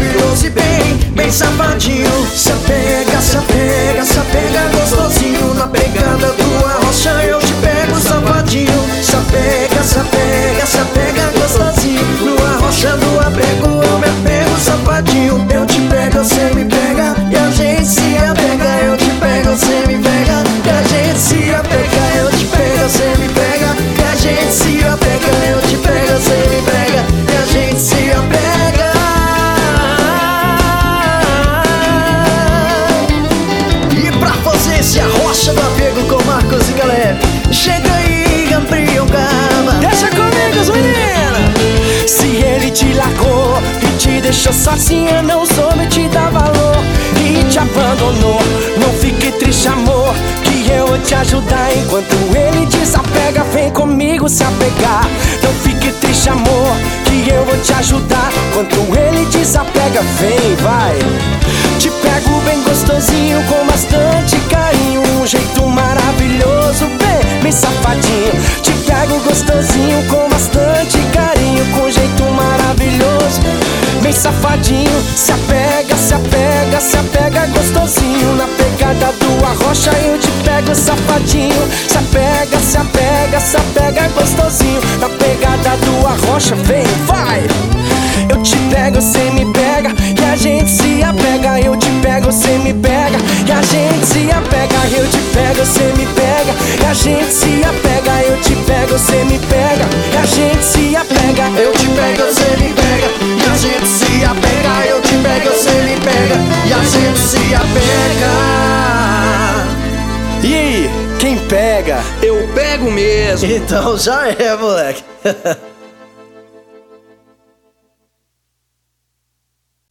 maravilhoso e bem safadinho. Se apega, se apega, se apega gostosinho. Na pegada do arrocha eu te pego safadinho. Se apega, se apega, se apega gostosinho. No arrocha do apego eu me apego safadinho. Eu te pego, você me pega e a gente se apega. Eu te pego, você me pega e a gente se apega. Eu te pego, você me pega e a gente se apega. Eu te pego, você me pega e a gente se apega. E pra fazer esse arrocha do apego com Marcos e Caleb, chega aí, Gabriel Gama. Deixa comigo, as meninas. Se ele te largou e te deixou sozinha, não soube te dar valor e te abandonou, não fique triste, amor, que eu vou te ajudar. Enquanto ele desapega, vem comigo se apegar. Não fique triste, amor, que eu vou te ajudar. Enquanto ele desapega, vem, vai. Te pego bem gostosinho, com bastante carinho, um jeito maravilhoso, bem safadinho. Te pego gostosinho, com bastante carinho, com um jeito maravilhoso, bem safadinho. Se apega, se apega, se apega gostosinho. Na pegada do arrocha eu te pego safadinho. Se apega, se apega, se apega gostosinho. Na pegada do arrocha, vem, vai. Eu te pego, você me pega e a gente se apega. Eu te pego, você me pega e a gente se apega. Eu te pego, você me pega e a gente se apega. Eu te pego, você me pega e a gente se apega. Eu te pego, você me pega e a gente se apega. Eu te pego, você me pega e a gente se apega. E aí, quem pega? Eu pego mesmo. Então já é, moleque.